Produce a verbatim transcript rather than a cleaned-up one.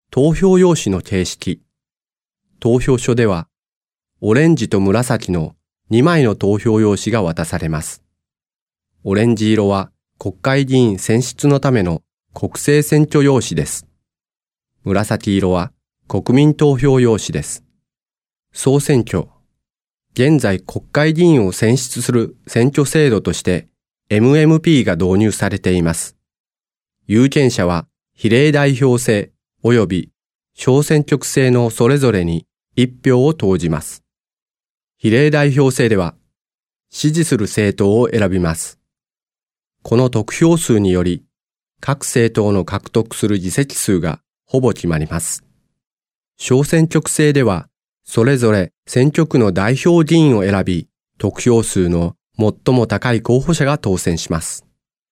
投票用紙の形式。投票所では、オレンジと紫のにまいの投票用紙が渡されます。オレンジ色は国会議員選出のための国政選挙用紙です。紫色は国民投票用紙です。総選挙。現在国会議員を選出する選挙制度として エムエムピー が導入されています。有権者は比例代表制及び小選挙区制のそれぞれにいち票を投じます。比例代表制では支持する政党を選びます。この得票数により各政党の獲得する議席数がほぼ決まります。小選挙区制ではそれぞれ選挙区の代表議員を選び、得票数の最も高い候補者が当選します。